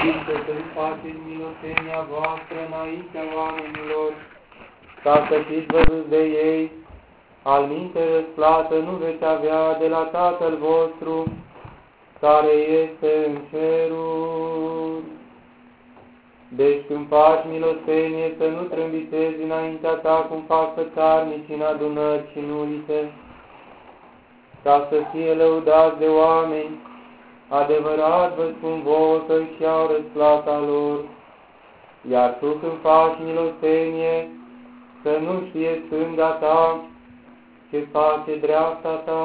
Părinte, să-i faceți milosenia voastră înaintea oamenilor, ca să fiți văzuți de ei, alminte răsplată nu veți avea de la Tatăl vostru, care este în ceruri. Deci când faci milosenie, să nu trâmbițezi înaintea ta cum fac fățarnicii în adunări și în ulițe, ca să fie lăudați de oameni. Adevărat vă spun vouă că își iau răsplata lor. Iar tu când faci milosenie, să nu știe stânga ta ce face dreapta ta,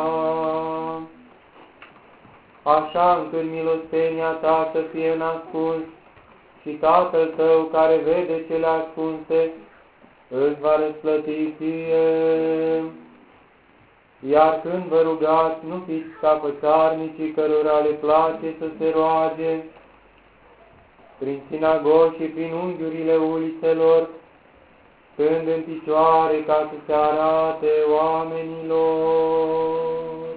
așa încât milosenia ta să fie în ascuns, și Tatăl tău care vede cele ascunse îți va răsplăti ție. Iar când vă rugați, nu fiți ca fățarnicii cărora le place să se roage prin sinagogi și prin unghiurile ulițelor, stând în picioare ca să se arate oamenilor.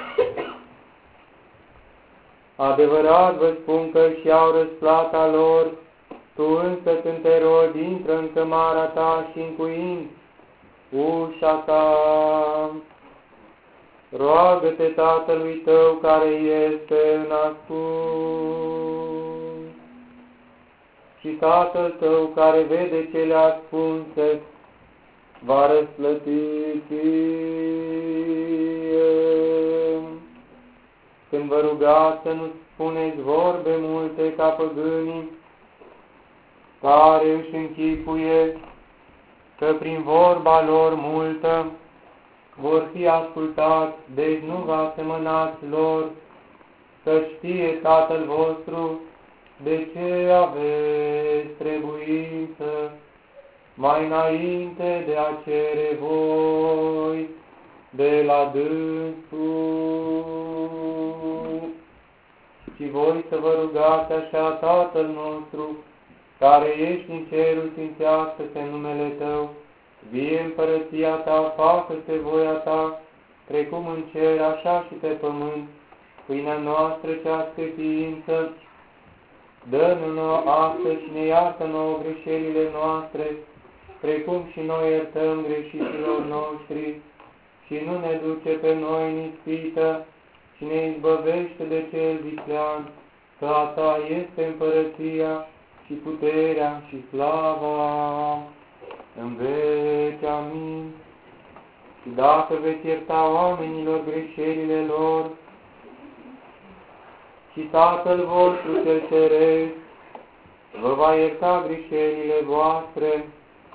Adevărat vă spun că își iau răsplata lor. Tu însă când te rogi, intră în cămara ta și încuind ușa ta. Roagă-te Tatălui tău care este în ascuns, și Tatăl tău care vede cele ascunse va răsplăti ție. Când vă rugați, să nu spuneți vorbe multe ca păgânii, care își închipuie că prin vorba lor multă vor fi ascultați, deci nu vă asemănați lor, să știe Tatăl vostru de ce aveți trebuință mai înainte de a cere voi de la dânsul. Și voi să vă rugați așa: Tatăl nostru, care ești în cerul, sfințească-se numele Tău, vie împărăția Ta, facă-se voia Ta, precum în cer, așa și pe pământ. Pâinea noastră cea sfătuință, dă-ne nouă astăzi și ne iartă nouă greșelile noastre, precum și noi iertăm greșiților noștri, și nu ne duce pe noi în ispită, și ne izbăvește de cel viclean, că a Ta este împărăția și puterea și slava în veci. Amin. Și dacă veți ierta oamenilor greșelile lor, și Tatăl vostru cel ceresc vă va ierta greșelile voastre.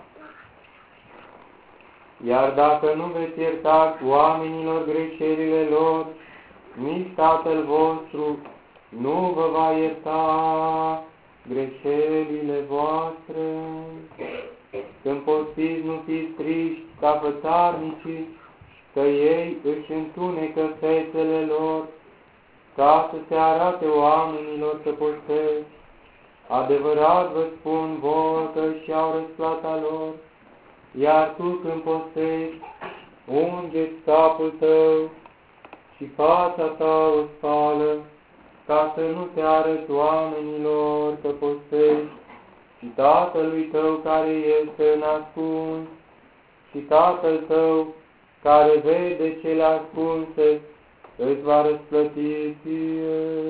Iar dacă nu veți ierta oamenilor greșelile lor, nici Tatăl vostru nu vă va ierta greșelile voastre. Când postiți, nu fiți triști ca fățarnicii, că ei își întunecă fețele lor, ca să se arate oamenilor că postesc. Adevărat vă spun vouă că își iau răsplata lor. Iar tu când postești, unge-ți capul tău și fața ta o spală, ca să nu te arăți oamenilor că postești, și Tatălui tău care este în ascuns, și Tatăl tău care vede cele ascunse îți va răsplăti ție.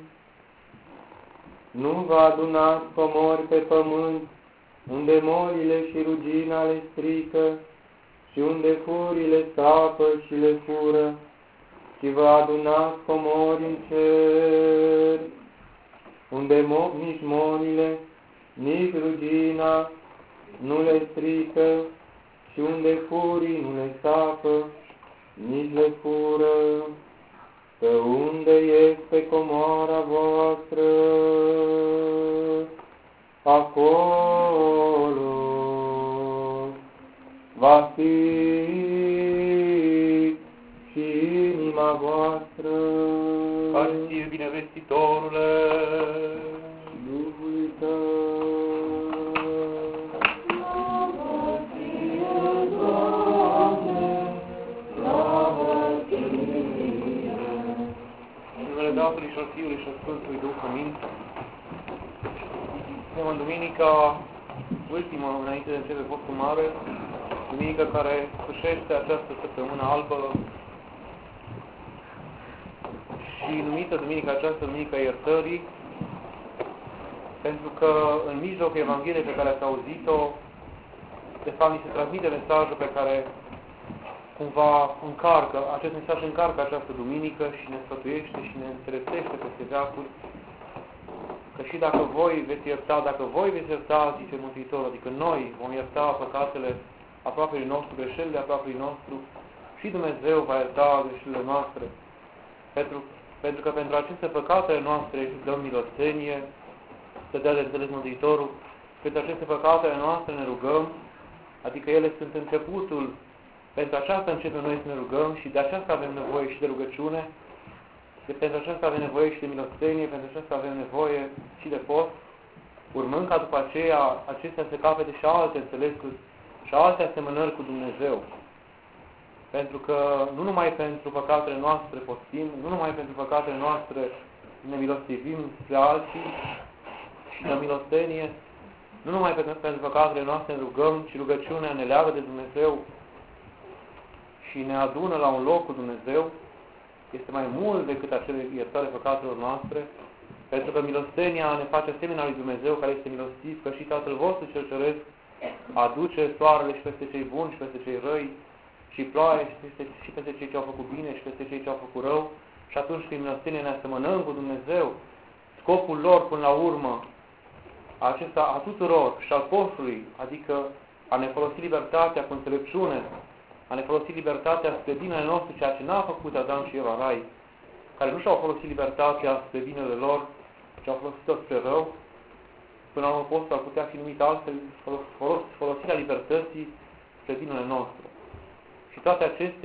Nu vă adunați comori pe pământ, unde molile și rugina le strică, și unde furile sapă și le fură, și vă adunați comori în cer, unde nici molile, nici rugina nu le strică, și unde furii nu le sapă, nici le fură. Că unde este comoara voastră, acolo va fi și inima voastră. Care ție, binevestitorule, Duhului tău. Tatălui și al Fiului și al Sfântului Duh. Amin. Suntem în duminica ultimă, înainte de începe postul mare, duminica care sfârșește această săptămână albă și numită duminica aceasta, Duminica Iertării, pentru că în mijlocul Evangheliei pe care ați auzit-o, de fapt, ni se transmite mesajul pe care cumva încarcă, acest mesaj încarcă această duminică și ne sfătuiește și ne înțelepțește peste veacuri, că și dacă voi veți ierta, zice Mântuitorul, adică noi vom ierta păcatele aproapelui nostru, greșelile aproapelui nostru, și Dumnezeu va ierta greșelile noastre. Pentru că pentru aceste păcatele noastre dăm milostenie, să dea de înțeles Mântuitorul, pentru aceste păcatele noastre ne rugăm, adică ele sunt începutul, pentru aceasta începem noi să ne rugăm și de aceasta avem nevoie și de rugăciune, pentru aceasta avem nevoie și de milostenie, pentru aceasta avem nevoie și de post, urmând ca după aceea acestea se capete și alte înțelesuri și alte asemănări cu Dumnezeu. Pentru că nu numai pentru păcatele noastre postim, nu numai pentru păcatele noastre ne milostivim spre alții și de milostenie, nu numai pentru păcatele noastre ne rugăm, ci rugăciunea ne leagă de Dumnezeu și ne adună la un loc cu Dumnezeu. Este mai mult decât acele iertare păcatelor noastre, pentru că milostenia ne face asemenea lui Dumnezeu, care este milostiv, că și Tatăl vostru cel ceresc aduce soarele și peste cei buni și peste cei răi, și ploaie și peste cei ce au făcut bine și peste cei ce au făcut rău. Și atunci, prin milostenie, ne asemănăm cu Dumnezeu. Scopul lor, până la urmă, acesta a tuturor și al postului, adică a ne folosi libertatea cu înțelepciune, a ne folosi libertatea spre binele nostru, ceea ce n-a făcut Adam și Eva în rai, care nu și-au folosit libertatea spre binele lor, ci au folosit-o spre rău. Până la urmă, postul ar putea fi numit altfel, folosirea libertății spre binele nostru. Și toate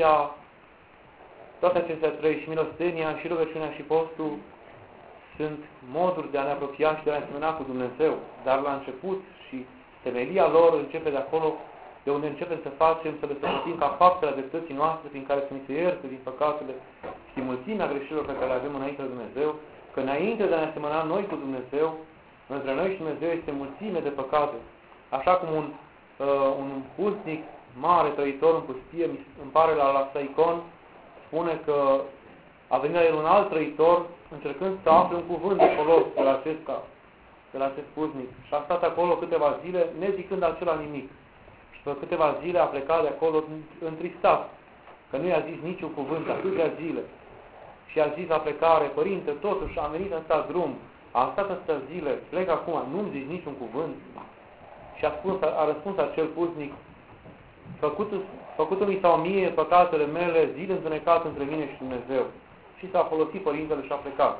acestea trei, și milostenia, și rugăciunea, și postul, sunt moduri de a ne apropia și de a ne asemăna cu Dumnezeu. Dar la început și temelia lor începe de acolo, de unde începem să facem, să le săvârșim ca faptele dreptății noastre, prin care să ni se ierte din păcatele și mulțimea greșelilor pe care le avem înainte de Dumnezeu, că înainte de a ne asemăna noi cu Dumnezeu, între noi și Dumnezeu este mulțime de păcate. Așa cum un puznic mare, trăitor în pustie, îmi pare la Saicon, spune că a venit la el un alt trăitor încercând să afle un cuvânt de folos de la acest puznic. Și a stat acolo câteva zile, nezicând acela nimic. Și pe câteva zile a plecat de acolo întristat, că nu i-a zis niciun cuvânt atâtea zile. Și a zis la plecare: Părinte, totuși am venit în stat drum, am stat atâtea zile, plec acum, nu-mi zici niciun cuvânt. Și a răspuns acel puznic: Făcutu-mi s-au mie păcatele mele, zile întunecat între mine și Dumnezeu. Și s-a folosit Părintele și a plecat.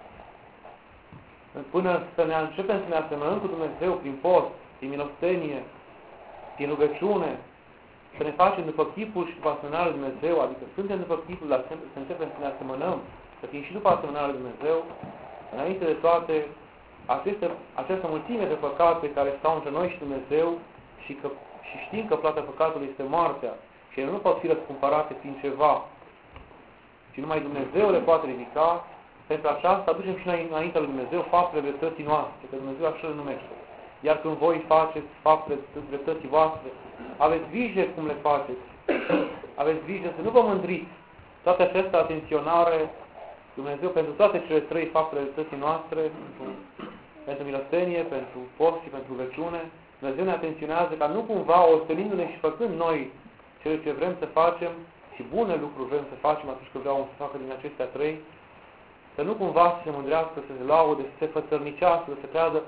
Până să ne începem să ne asemănăm cu Dumnezeu prin post, prin milostenie, prin rugăciune, să ne facem după chipul și după asemănarea lui Dumnezeu, adică suntem după chipul, dar să începem să ne asemănăm, să fim și după asemănarea lui Dumnezeu, înainte de toate, această mulțime de păcate care stau între noi și Dumnezeu și știm că plata păcatului este moartea și ele nu pot fi răscumpărate prin ceva, ci numai Dumnezeu le poate ridica. Pentru aceasta aducem și noi înaintea lui Dumnezeu faptele dreptății noastre, că Dumnezeu așa le numește. Iar când voi faceți faptele dreptății voastre, aveți grijă cum le faceți. Aveți grijă să nu vă mândriți. Toate acestea atenționare, Dumnezeu pentru toate cele trei faptele dreptății noastre, pentru milostenie, pentru post și pentru rugăciune, Dumnezeu ne atenționează ca nu cumva, ostenindu-ne și făcând noi cele ce vrem să facem și bune lucruri vrem să facem atunci când vreau să facă din acestea trei, să nu cumva să se mândrească, să se laude, să se fățărnicească, să creadă,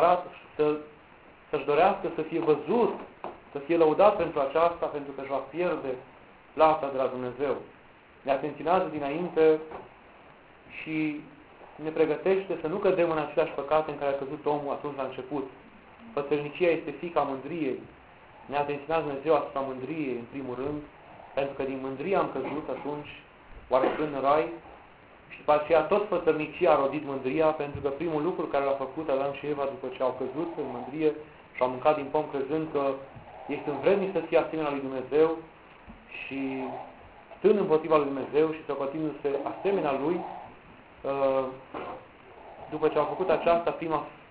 să-și dorească să fie văzut, să fie lăudat pentru aceasta, pentru că își va pierde plata de la Dumnezeu. Ne atenționează dinainte și ne pregătește să nu cădem în aceleași păcate în care a căzut omul atunci la început. Fățărnicia este fiica mândriei. Ne atenționează Dumnezeu asupra mândriei, în primul rând, pentru că din mândrie am căzut atunci, oarecând în rai, și după aceea tot fățărnicia a rodit mândria, pentru că primul lucru care l-a făcut Adam și Eva după ce au căzut în mândrie și au mâncat din pom crezând că este învrednic să fie asemenea lui Dumnezeu și stând împotriva lui Dumnezeu și socotindu-se asemenea lui, după ce au făcut aceasta,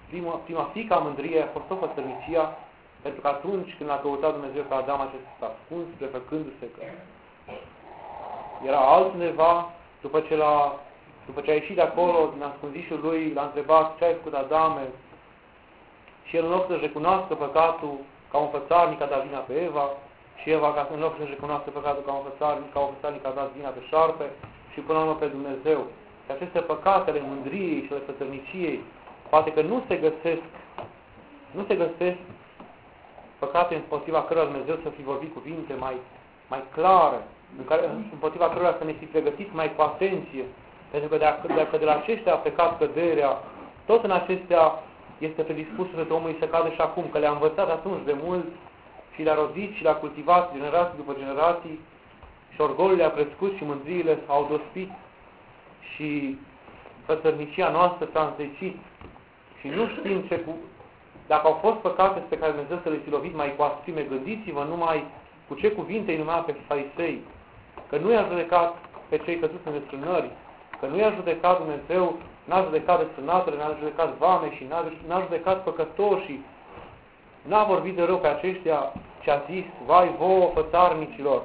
prima fică a mândriei a fost tot fățărnicia, pentru că atunci când l-a căutat Dumnezeu pe Adam, acesta s-a ascuns, prefăcându-se că era altundeva, după ce a ieșit de acolo, din ascunzișul lui, l-a întrebat ce ai făcut, Adame, și el în loc să-și recunoască păcatul ca un fățarnic a dat vina pe Eva, și Eva, în loc să-și recunoască păcatul ca un fățarnic a dat vina pe șarpe și până la urmă pe Dumnezeu. Și aceste păcate ale mândriei și ale fățărniciei, poate că nu se găsesc păcate împotriva cărora Dumnezeu să fi vorbit cuvinte mai clare, împotriva cărora să ne fi pregătit mai cu atenție, pentru că dacă de la aceștia a plecat căderea, tot în acestea este predispus sufletul omului să cadă și acum, că le-a învățat atunci de mult și le-a rodit și le-a cultivat generații după generații și orgolul le-a crescut și mândriile s-au dospit și fățărnicia noastră s-a înzecit și nu știm dacă au fost păcate pe care Dumnezeu să le fi lovit mai cu asprime, gândiți-vă numai cu ce cuvinte îi numea pe farisei, că nu i-a judecat pe cei căzuți în desfrânări, că nu i-a judecat Dumnezeu, n-a judecat desfrânatele, n-a judecat vame și n-a judecat păcătoșii, n-a vorbit de rău pe aceștia, ci a zis, vai vouă fățarnicilor.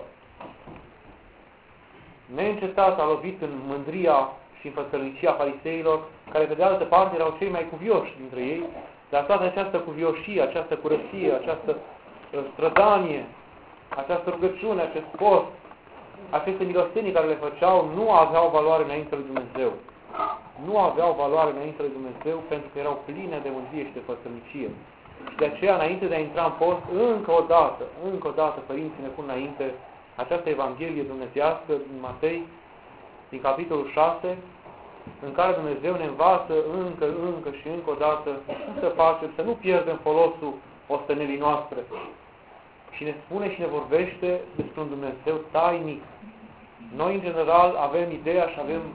Neîncetat a lovit în mândria și în fățărnicia fariseilor, care pe de altă parte erau cei mai cuvioși dintre ei, dar toată această cuvioșie, această curăție, această strădanie, această rugăciune, acest post, aceste milostenii care le făceau, nu aveau valoare înainte lui Dumnezeu. Nu aveau valoare înainte lui Dumnezeu pentru că erau pline de mândrie și de fățărnicie. Și de aceea, înainte de a intra în post, încă o dată, părinții ne pun înainte această Evanghelie dumnezeiască din Matei, din capitolul 6, în care Dumnezeu ne învață încă și încă o dată cum să facem, să nu pierdem folosul ostenelii noastre. Și ne spune și ne vorbește despre un Dumnezeu tainic. Noi, în general, avem ideea și avem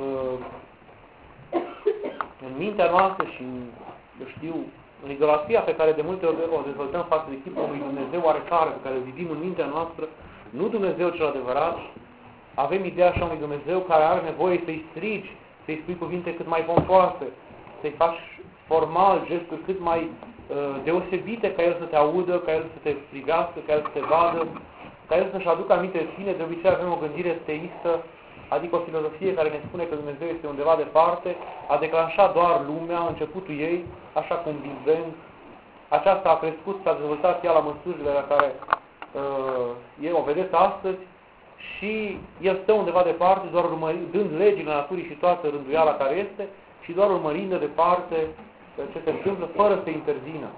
în mintea noastră și în idolatria pe care de multe ori o dezvoltăm față de chipul unui Dumnezeu oarecare pe care îl vivim în mintea noastră, nu Dumnezeu cel adevărat, avem ideea așa unui Dumnezeu care are nevoie să-i strigi, să-i spui cuvinte cât mai pompoase, să-i faci formal gesturi cât mai deosebite ca El să te audă, ca El să te strigească, ca El să te vadă, ca El să-și aducă aminte de tine. De obicei avem o gândire teistă, adică o filozofie care ne spune că Dumnezeu este undeva departe, a declanșat doar lumea, începutul ei, așa cum Big Bang. Aceasta a crescut, s-a dezvoltat ea la măsurile la care o vedeți astăzi și El stă undeva departe, doar dând legile naturii și toată rânduiala care este și doar urmărind de departe ce se întâmplă fără să intervină.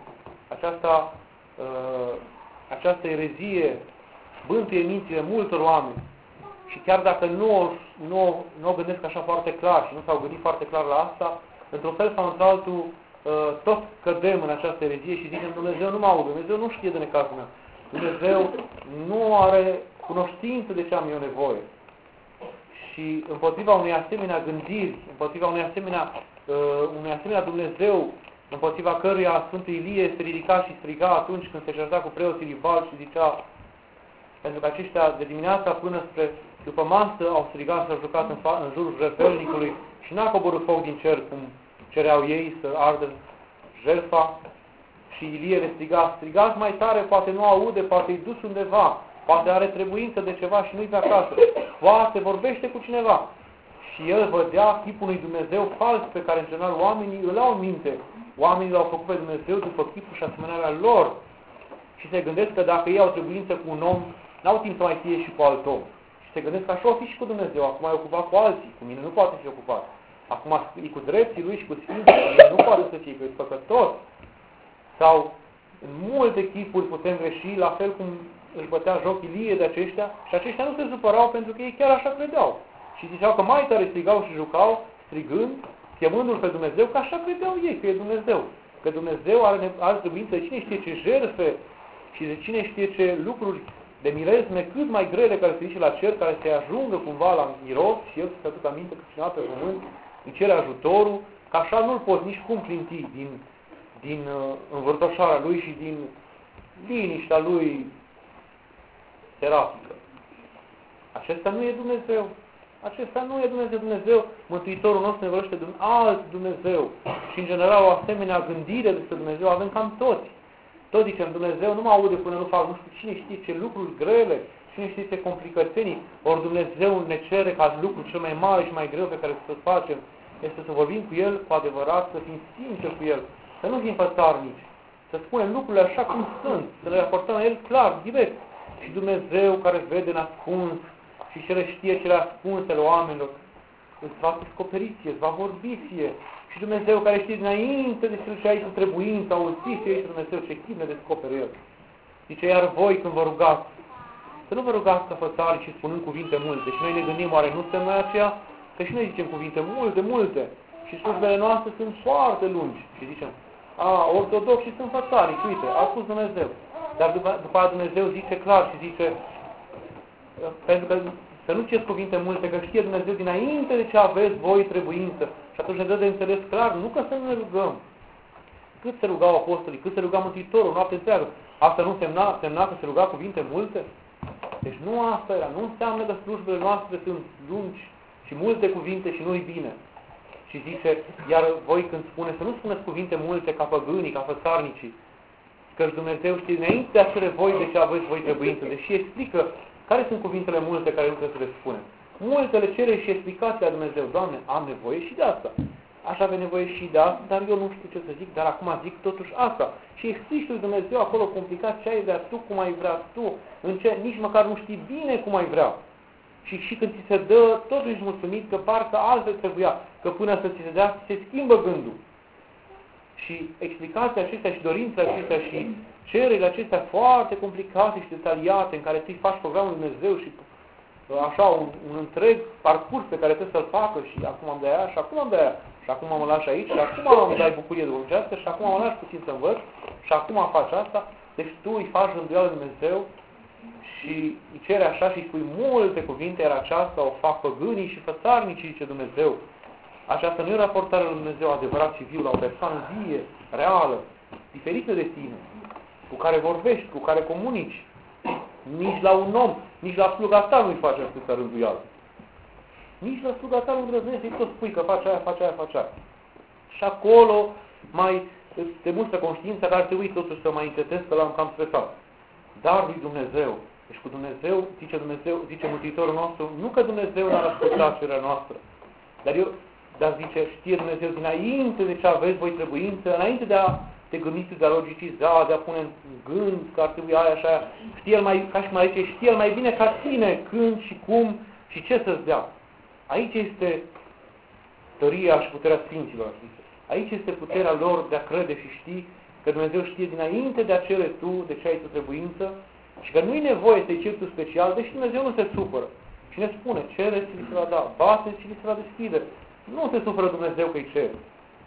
Această erezie bântuie mințile multor oameni și chiar dacă nu o gândesc așa foarte clar și nu s-au gândit foarte clar la asta, într-un fel sau într-altul tot cădem în această erezie și zicem Dumnezeu nu mă aude, Dumnezeu nu știe de necazul meu, Dumnezeu nu are cunoștință de ce am eu nevoie. Și împotriva unei asemenea gândiri, împotriva unei asemenea Dumnezeu, împotriva căruia Sfântul Ilie se ridica și striga atunci când se certa cu preoții rivali și zicea, pentru că aceștia de dimineața până după masă au strigat și au jucat în jurul jertfelnicului și n-a coborât foc din cer cum cereau ei să ardă jertfa. Și Ilie le strigați mai tare, poate nu aude, poate e dus undeva, poate are trebuință de ceva și nu-i pe acasă, poate vorbește cu cineva. Și el vedea chipul unui Dumnezeu fals pe care în general oamenii îl au în minte. Oamenii l-au făcut pe Dumnezeu după chipul și asemănarea lor. Și se gândesc că dacă ei au trebuință cu un om, n-au timp să mai fie și cu alt om. Și se gândesc că așa o fi și cu Dumnezeu, acum e ocupat cu alții, cu mine nu poate fi ocupat. Acum e cu drepții lui și cu sfinții, cu mine nu poate să fie, că e păcătos. Sau în multe chipuri putem greși, la fel cum își bătea joc Ilie de aceștia, și aceștia nu se supărau pentru că ei chiar așa credeau. Și ziceau că mai tare strigau și jucau, strigând, chemându-L pe Dumnezeu, că așa credeau ei, că e Dumnezeu. Că Dumnezeu are trebuință de cine știe ce jertfe și de cine știe ce lucruri de milesme cât mai grele care se zice la cer, care se ajungă cumva la miros și el să se aducă aminte că cineva pe pământ îi cere ajutorul, că așa nu-l poți nici cum clinti din învârtoșarea lui și din liniștea lui terapică. Acesta nu e Dumnezeu. Acesta nu e Dumnezeu. Mântuitorul nostru ne vorbește de un alt Dumnezeu. Și în general o asemenea gândire despre Dumnezeu avem cam toți. Tot zicem, Dumnezeu nu mă aude până nu fac, nu știu cine știe ce lucruri grele, cine știe ce complicățenii, ori Dumnezeu ne cere ca lucrul cel mai mare și mai greu pe care să-l facem, este să vorbim cu El cu adevărat, să fim sinceri cu El, să nu fim fățarnici, să spunem lucrurile așa cum sunt, să le raportăm la El clar, direct. Și Dumnezeu care vede în ascuns și cele știe cele ascunse ale oamenilor, îți va descoperi ție, îți va vorbi ție. Și Dumnezeu care știe dinainte de ce aici cu trebuință, auziți aici Dumnezeu ce chip ne descoperă El. Zice, iar voi când vă rugați, să nu vă rugați ca fățari și spunând cuvinte multe. Și noi ne gândim, oare nu suntem noi aceea? Că și noi zicem cuvinte multe. Și slujbele noastre sunt foarte lungi. Și zicem, ortodoxi sunt fățari, uite, a spus Dumnezeu. Dar după aia Dumnezeu zice clar și zice, pentru că să nu ceți cuvinte multe, că știe Dumnezeu dinainte de ce aveți voi trebuință. Și atunci ne dă de înțeles clar, nu că să nu ne rugăm. Cât se rugau apostolii, cât se ruga Mântuitorul, noapte întreagă. Asta nu semna că se ruga cuvinte multe? Deci nu asta era, nu înseamnă că slujbele noastre sunt lungi și multe cuvinte și nu-i bine. Și zice, iar voi când spune, să nu spuneți cuvinte multe ca păgânii, ca fățarnicii, căci Dumnezeu știe dinainte de acele voi de ce aveți voi trebuință, deși explică care sunt cuvintele multe care nu trebuie să le spunem. Multele cere și explicația a Dumnezeu. Doamne, am nevoie și de asta. Aș avea nevoie și de asta, dar eu nu știu ce să zic, dar acum zic totuși asta. Și explici lui Dumnezeu acolo complicat ce ai vrea tu, cum ai vrea tu, în ce nici măcar nu știi bine cum ai vrea. Și când ți se dă, totuși ești mulțumit că parcă altfel trebuia, că până să ți se dea, se schimbă gândul. Și explicația acestea și dorințele acestea și cererile acestea foarte complicate și detaliate, în care tu îi faci programul lui Dumnezeu și așa un întreg parcurs pe care trebuie să-l facă și acum am de aia și acum am de aia și acum mă lași aici și acum îmi dai bucurie duhovnicească și acum mă lași puțin să învăț și acum faci asta. Deci tu îi faci rânduială lui Dumnezeu și îi cere așa și îi spui multe cuvinte, iar aceasta o fac păgânii și fățarnicii, zice Dumnezeu. Aceasta nu e raportarea lui Dumnezeu adevărat și viu la o persoană vie, reală, diferită de tine, cu care vorbești, cu care comunici. Nici la un om, nici la sluga ta nu-i face atâta rânduială. Nici la sluga ta nu îndrăznești să-i tot spui că faci aia, faci aia, faci aia. Și acolo mai te mustră conștiința, dar ar trebui totuși să mai încetezi că l-am cam stresat. Dar lui Dumnezeu, deci cu Dumnezeu, zice Mântuitorul nostru, nu că Dumnezeu n-ar asculta cererea noastră, dar zice, știe Dumnezeu dinainte de ce aveți voi trebuință, înainte de a te gândi, de a logiciza, de a pune în gând că ar trebui aia și aia, știe El mai, ca și mai zice, știe El mai bine ca tine când și cum și ce să-ți dea. Aici este tăria și puterea Sfinților. Aici este puterea lor de a crede și ști că Dumnezeu știe dinainte de a cere tu, de ce ai tu trebuință și că nu-i nevoie să-i ceri tu special, deși Dumnezeu nu se supără. Și ne spune, cereți și li se va da, bateți și li se va deschide. Nu se supără Dumnezeu că îi cere.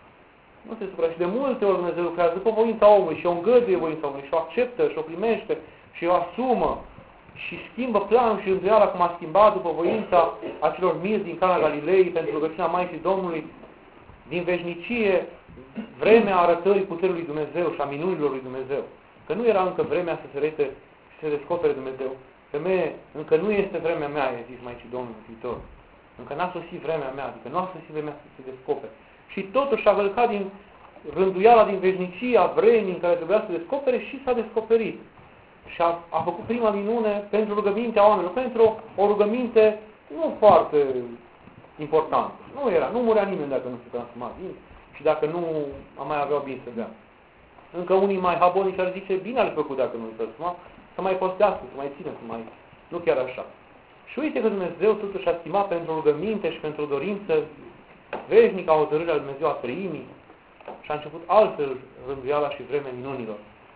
Nu se supără. Și de multe ori Dumnezeu lucrează după voința omului și o îngăduie voința omului și o acceptă și o primește și o asumă și schimbă planul și rânduiala cum a schimbat după voința acelor mirți din Cana Galilei pentru rugăciunea Maicii Domnului din veșnicie, vremea arătării puterii lui Dumnezeu și a minunilor lui Dumnezeu. Că nu era încă vremea să se arete și să se descopere Dumnezeu. Femeie, încă nu este vremea mea, i-a zis Maicii Domnului viitor. Încă n-a sosit vremea mea, adică nu a sosit vremea să se descopere. Și totuși a vălcat din rânduiala din veșnicia vremii în care trebuia să se descopere și s-a descoperit. Și a făcut prima minune pentru rugămintea oamenilor, pentru o rugăminte nu foarte importantă. Nu murea nimeni dacă nu se transforma bine și dacă nu mai aveau bine să bea. Încă unii mai habonici ar zice, bine ar fi făcut dacă nu se transforma, să mai postească, să mai țină, să mai... Nu chiar așa. Și uite că Dumnezeu totuși a stimat pentru rugăminte și pentru dorință veșnică a hotărârea lui Dumnezeu a Treimii și a început altfel rânduiala și vremea minunilor.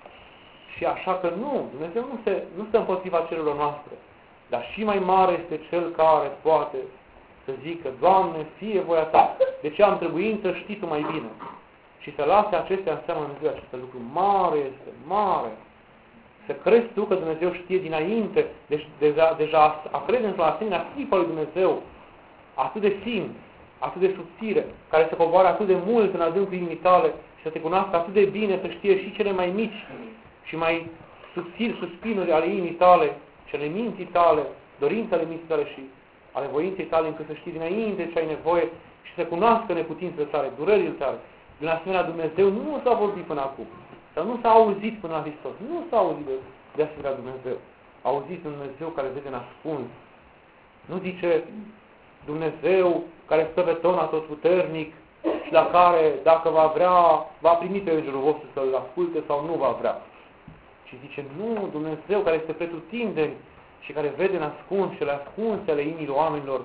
Și așa că Dumnezeu nu stă împotriva cererilor noastre, dar și mai mare este Cel care poate să zică, Doamne, fie voia Ta, de ce am trebuință, știi Tu mai bine. Și să lase acestea în seama Dumnezeu, aceste lucruri mare este, mare. Să crezi tu că Dumnezeu știe dinainte, deci deja a crede într-o asemenea clipă lui Dumnezeu, atât de fin, atât de subțire, care se coboară atât de mult în adâncul inimii tale și să te cunoască atât de bine, să știe și cele mai mici și mai subțiri suspinuri ale inimii tale, cele minții tale, dorințele minții tale și ale voinței tale, încât să știi dinainte ce ai nevoie și să cunoască neputințele tale, durerile tale. Din asemenea Dumnezeu nu s-a vorbit până acum, sau nu s-a auzit până la Hristos, nu s-a auzit de asemenea Dumnezeu. Auziți Dumnezeu care vede ascuns. Nu zice Dumnezeu care stă pe tron atotputernic și la care, dacă va vrea, va primi pe îngerul vostru să-l asculte sau nu va vrea. Și zice, nu, Dumnezeu care este pretutindeni și care vede ascuns cele ascunse ale inimilor oamenilor,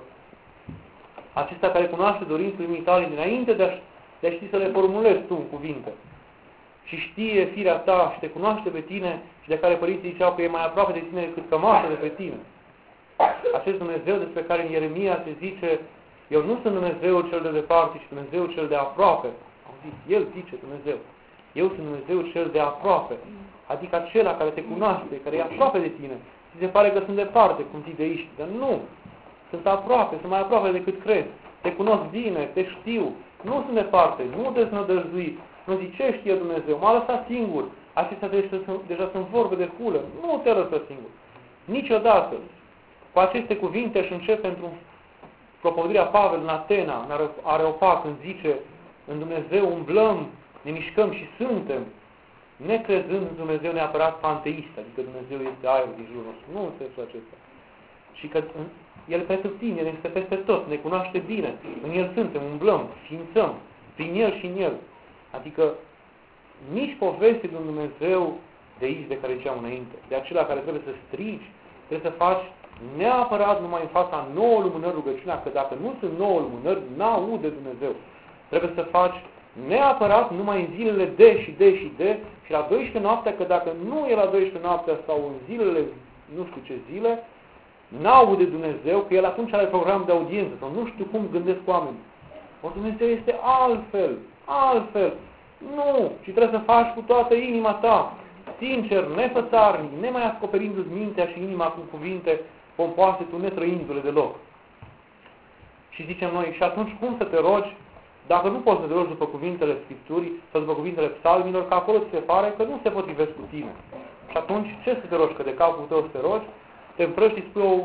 acesta care cunoaște dorințele inimii tale dinainte de a ști să le formulezi tu în cuvinte. Și știe firea ta și te cunoaște pe tine și de care părinții ziceau că e mai aproape de tine decât cămașa de pe tine. Acest Dumnezeu despre care în Ieremia se zice, eu nu sunt Dumnezeul cel de departe, ci Dumnezeul cel de aproape. Auziți, El zice Dumnezeu, eu sunt Dumnezeul cel de aproape, adică acela care te cunoaște, care e aproape de tine. Ți se pare că sunt departe, cum ți de aici, dar nu. Sunt aproape, sunt mai aproape decât crezi. Te cunosc bine, te știu, nu sunt departe, nu deznădăjdui. Nu zici, ce știe Dumnezeu? M-a lăsat singur. Acestea deja sunt vorbe de hulă. Nu te lăsă singur. Niciodată. Cu aceste cuvinte își începe pentru propovăduirea Pavel în Atena, în Areopag, când zice, în Dumnezeu umblăm, ne mișcăm și suntem, necrezând în Dumnezeu neapărat panteist, adică Dumnezeu este aerul din jurul nostru. Nu în sensul acesta. Și că El pretutine, El este peste tot, ne cunoaște bine. În El suntem, umblăm, ființăm, prin El și în El. Adică nici poveste de un Dumnezeu de aici de care ziceam înainte, de acela care trebuie să strigi, trebuie să faci neapărat numai în fața 9 lumânări rugăciunea, că dacă nu sunt 9 lumânări, n-aude Dumnezeu. Trebuie să faci neapărat numai în zilele de și de și de și la 12 noaptea, că dacă nu e la 12 noaptea sau în zilele, nu știu ce zile, n-aude Dumnezeu, că El atunci are program de audiență sau nu știu cum gândesc oamenii. Or Dumnezeu este altfel. Altfel. Nu. Și trebuie să faci cu toată inima ta, sincer, nefățarnic, nemai acoperindu-ți mintea și inima cu cuvinte pompoase, tu netrăindu-le deloc. Și zicem noi, și atunci cum să te rogi, dacă nu poți să te rogi după cuvintele Scripturii sau după cuvintele psalmilor, că acolo ți se pare că nu se potrivesc cu tine. Și atunci ce să te rogi? Că de capul tău să te rogi, te împrăști spre o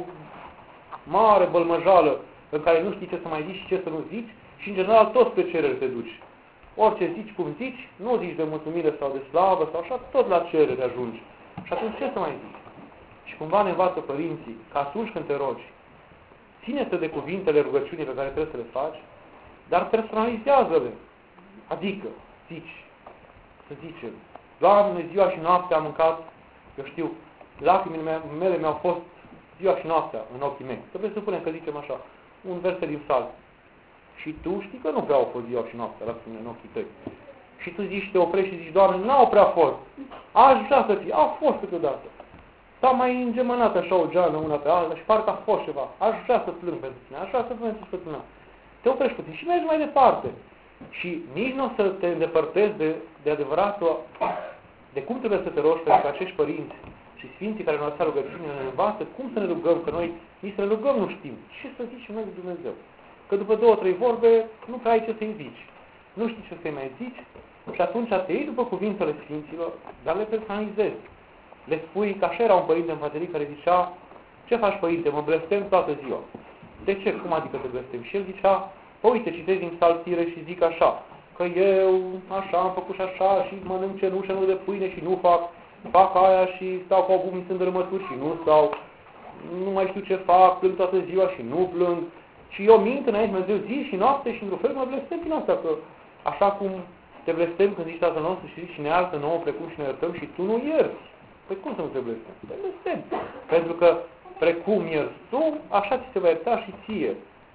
mare bălmăjală în care nu știi ce să mai zici și ce să nu zici și în general tot spre cerere te duci. Orice zici, cum zici, nu zici de mulțumire sau de slavă sau așa, tot la cerere ajungi. Și atunci ce să mai zici? Și cumva ne învață părinții că atunci când te rogi, ține-te de cuvintele rugăciunii pe care trebuie să le faci, dar personalizează-le. Adică, zici, să zicem, Doamne, ziua și noaptea am mâncat, eu știu, lacrimile mele mi-au fost ziua și noaptea în ochii mei. Să presupunem că zicem așa, un verset din Psalm. Și tu știi că nu prea au fost ziua și noaptea lacrimile în ochii tăi. Și tu zici, te oprești și zici, Doamne, n-au prea fost. Aș vrea să fie, au fost câteodată. S-a mai îngemănat așa o geană una pe alta și parcă a fost ceva. Aș vrea să plâng pentru tine, aș vrea să plâng pentru tine. Te oprești puțin și mergi mai departe. Și nici nu o să te îndepărtezi de adevăratul, de cum trebuie să te rogi, pentru că acești părinți și Sfinții care ne-au lăsat rugăciunile ne învață cum să ne rugăm, că noi nici să ne rugăm nu știm. Ce să zici noi de Dumnezeu? Că după 2-3 vorbe nu prea ai ce să-i zici. Nu știi ce să-i mai zici și atunci te iei după cuvintele Sfinților, dar le personalizezi. Le spui că așa era un părinte în Paterii care zicea, ce faci, părinte, mă blestem toată ziua. De ce? Cum adică te blestem? Și el zicea, păi uite, citesc din psaltire și zic așa, că eu așa am făcut și așa și mănânc cenușă de pâine și nu fac aia și stau ca o bumiță în dărâmături și nu stau, nu mai știu ce fac, plâng toată ziua și nu plâng. Și eu mint înainte Dumnezeu zi și noapte și într-un fel mă blestem din asta, că așa cum te blestem când zici Tatăl nostru și zici și ne iartă nouă precum și ne iertăm și tu nu ierți. Păi cum să nu te blestem? Te blestem. Pentru că precum ierți tu, așa ți se va ierta și ție.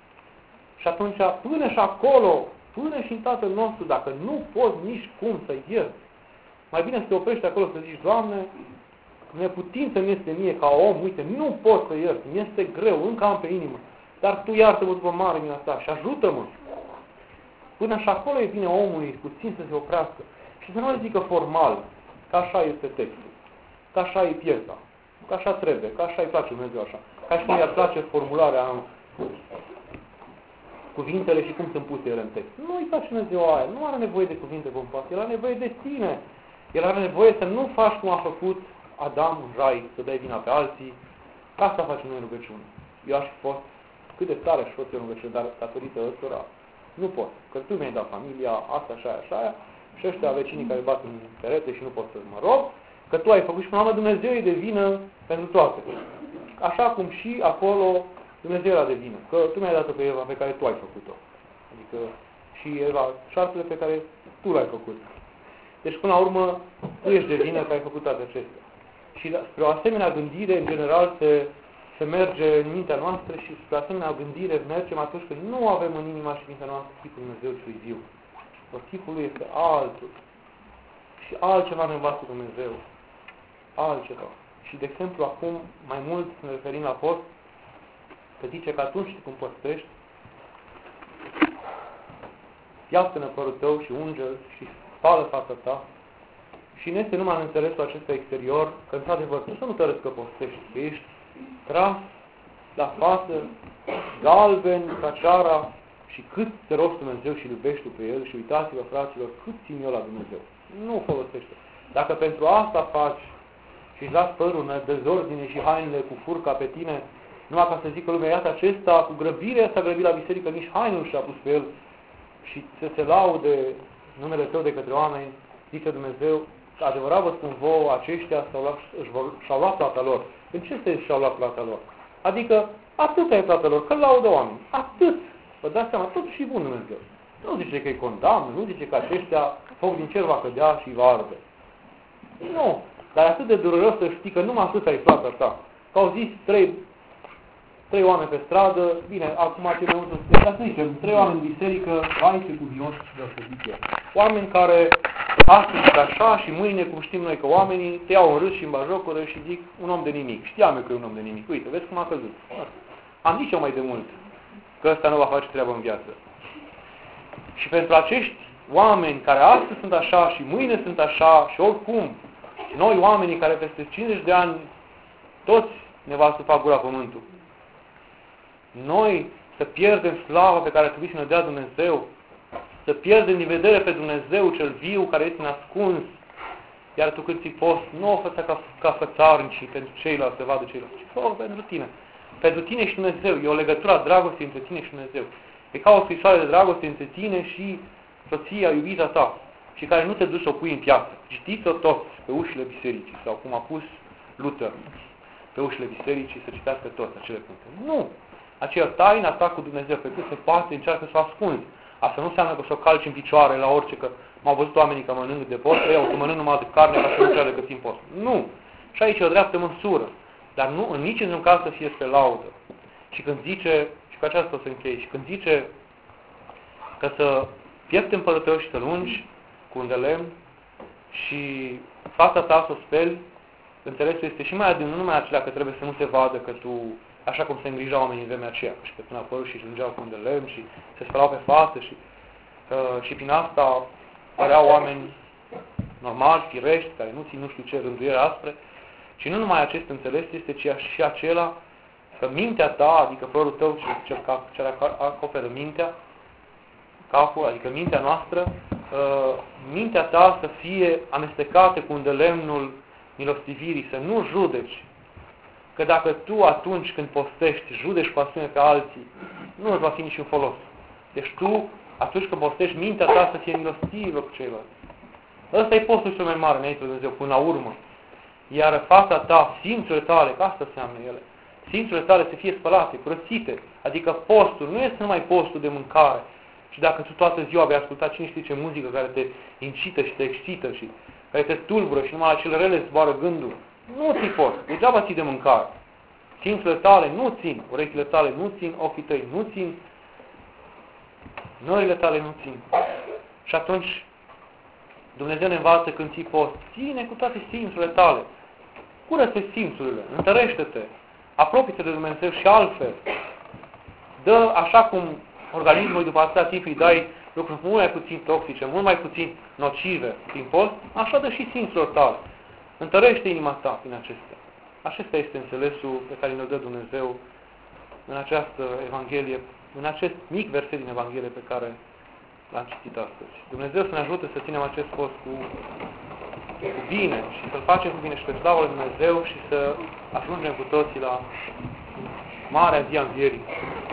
Și atunci, până și acolo, până și în Tatăl nostru, dacă nu poți nici cum să ierți, mai bine să te oprești acolo să zici, Doamne, neputință mi este mie ca om, uite, nu pot să iert, mi este greu, încă am pe inimă, dar Tu iartă-mă după mare mina Ta și ajută-mă. Până și acolo e bine omului puțin să se oprească și să nu le zică formal, că așa este textul, că așa e piesa, că așa trebuie, că așa îi place Dumnezeu așa, ca și cum i-ar place formularea cuvintele și cum sunt puse ele în text. Nu îi place Dumnezeu aia, nu are nevoie de cuvinte pompoase, El are nevoie de tine. El are nevoie să nu faci cum a făcut Adam în rai, să dai vina pe alții. Asta facem noi în rugăciune. Eu aș fi fost cât de tare aș fost eu în rugăciune, dar datorită ăstora nu pot. Că tu mi-ai dat familia, asta, așa, și ăștia vecinii care bat în perete și nu pot să mă rog, că tu ai făcut și până la urmă Dumnezeu e de vină pentru toate. Așa cum și acolo Dumnezeu era de vină, că tu mi-ai dat-o pe Eva pe care tu ai făcut-o. Adică și Eva, șarpele pe care tu l-ai făcut. Deci până la urmă tu ești de vină că ai făcut toate acestea. Și spre o asemenea gândire, în general, se merge în mintea noastră și spre o asemenea gândire mergem atunci când nu avem în inima și mintea noastră chipul Dumnezeului viu. Or chipul lui este altul. Și altceva ne învață Dumnezeu. Altceva. Și, de exemplu, acum, mai mult, ne referim la post, că zice că atunci când păstești, iaptă-ne părul tău și unge-l și spală fața ta. Și nu este numai în înțelesul acesta exterior, că, într-adevăr, tu să nu te arăți că postești, că ești tras la față, galben ca ceara, și cât te rogi Dumnezeu și iubești tu pe El și uitați-vă, fraților, cât țin eu la Dumnezeu. Nu folosește. Dacă pentru asta faci și își lași părul în dezordine și hainele cu furca pe tine, numai ca să zică lumea, iată acesta, cu grăbire s-a grăbit la biserică, nici hainul nu și-a pus pe el și să se laude numele tău de către oameni, zice Dumnezeu, adevărat vă spun vouă, aceștia și-au luat plata lor. În ce sens și-au luat plata lor? Adică, atât e plata lor, că laudă oameni. Atât. Vă dați seama, totuși și bun Dumnezeu. Nu zice că îi condamnă, nu zice că aceștia foc din cer va cădea și va arde. Nu. Dar e atât de dureros să știi că numai atât ai plata ta. Că au zis trei oameni pe stradă, bine, acum ce mai mult să spune, dar să zicem, 3 oameni în biserică, vai ce cuvios și deosebit e. Oameni care astăzi sunt așa și mâine, cum știm noi că oamenii, te iau în râs și în bajocură și zic un om de nimic. Știam eu că e un om de nimic. Uite, vezi cum a căzut. Am zis eu mai de mult că ăsta nu va face treabă în viață. Și pentru acești oameni care astăzi sunt așa și mâine sunt așa și oricum, noi oamenii care peste 50 de ani toți ne va supa gura pământul. Noi să pierdem slava pe care trebuie să ne dea Dumnezeu, să pierdem din vedere pe Dumnezeu cel viu care este ascuns, iar tu când ții post, nu o făța ca fățarnici pentru ceilalți, să vadă ceilalți, ci fă pentru tine. Pentru tine și Dumnezeu. E o legătură a dragostei între tine și Dumnezeu. E ca o scrisoare de dragoste între tine și soția, iubita ta, și care nu te duci să o pui în piață. Citiți-o toți pe ușile bisericii, sau cum a pus Luther pe ușile bisericii, să citească toți acele puncte. Nu! Aceea taina ta cu Dumnezeu, pe cât se poate, încearcă să o ascunzi. Asta nu înseamnă că să o calci în picioare la orice, că m-au văzut oamenii că mănânc de post, eu să mănânc numai de carne ca să nu creadă că țin post. Nu! Și aici e o dreaptă măsură. Dar nu în niciun caz să fie spre laudă. Și când zice, și cu aceasta o să închei, și când zice că să piepti în părul tău și să-l ungi cu un de lemn și fața ta să o speli, înțelesul este și mai adânc, nu numai acelea că trebuie să nu se vadă că tu, așa cum se îngrijau oamenii în vremea aceea, și pe până părul și își ungeau cu un de lemn și se spălau pe față și prin asta păreau oameni normali, firești, care nu țin nu știu ce rânduiere aspre. Și nu numai acest înțeles este, ci și acela că mintea ta, adică părul tău, cel acoperă mintea, capul, adică mintea noastră, mintea ta să fie amestecată cu îndelemnul milostivirii, să nu judeci. Că dacă tu atunci când postești judeci pasiune pe alții, nu îți va fi niciun folos. Deci tu, atunci când postești, mintea ta să fie milostivă cu ceilalți. Ăsta e postul cel mai mare înainte de Dumnezeu, până la urmă. Iar fața ta, simțurile tale, că asta înseamnă ele, simțurile tale să fie spălate, curățite. Adică postul nu este numai postul de mâncare. Și dacă tu toată ziua vei asculta cine știe ce muzică care te incită și te excită și care te tulbură și numai la cele rele îți zboară gândul, nu ți post. Degeaba ții de mâncare. Simțurile tale nu țin, urechile tale nu țin, ochii tăi nu țin, nările tale nu țin. Și atunci Dumnezeu ne învață când ții post. Ține cu toate simțurile tale. Cură-te simțurile, întărește-te, apropie-te de Dumnezeu și altfel. Dă așa cum organismului după atâta timp îi dai lucruri mult mai puțin toxice, mult mai puțin nocive prin post, așa dă și simțurilor tale. Întărește inima ta prin acestea. Acesta este înțelesul pe care ne-l dă Dumnezeu în această Evanghelie, în acest mic verset din Evanghelie pe care l-am citit astăzi. Dumnezeu să ne ajute să ținem acest post cu bine și să-l facem cu bine și pe slavă lui Dumnezeu și să ajungem cu toții la marea zi a învierii.